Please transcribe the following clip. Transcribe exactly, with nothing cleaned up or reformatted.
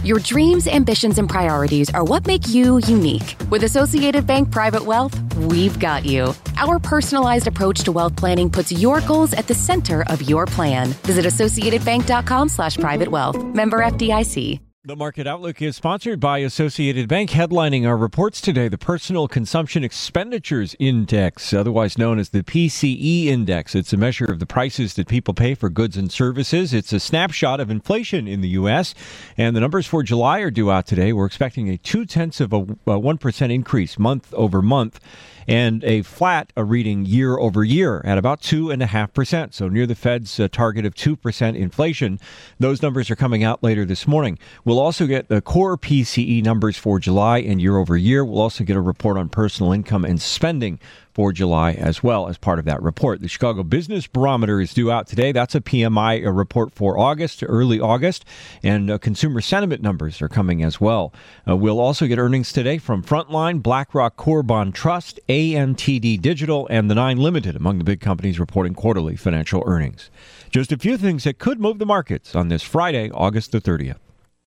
Your dreams, ambitions, and priorities are what make you unique. With Associated Bank Private Wealth, we've got you. Our personalized approach to wealth planning puts your goals at the center of your plan. Visit associatedbank.com slash private wealth. Member F D I C. The Market Outlook is sponsored by Associated Bank. Headlining our reports today, the Personal Consumption Expenditures Index, otherwise known as the P C E Index. It's a measure of the prices that people pay for goods and services. It's a snapshot of inflation in the U S, and the numbers for July are due out today. We're expecting a two-tenths of a, a one percent increase month over month, and a flat a reading year over year at about two point five percent, so near the Fed's uh, target of two percent inflation. Those numbers are coming out later this morning. We'll also get the core P C E numbers for July and year over year. We'll also get a report on personal income and spending for July as well as part of that report. The Chicago Business Barometer is due out today. That's a P M I a report for August, early August, and uh, consumer sentiment numbers are coming as well. Uh, we'll also get earnings today from Frontline, BlackRock Core Bond Trust, A M T D Digital, and the Nine Limited, among the big companies reporting quarterly financial earnings. Just a few things that could move the markets on this Friday, August the thirtieth.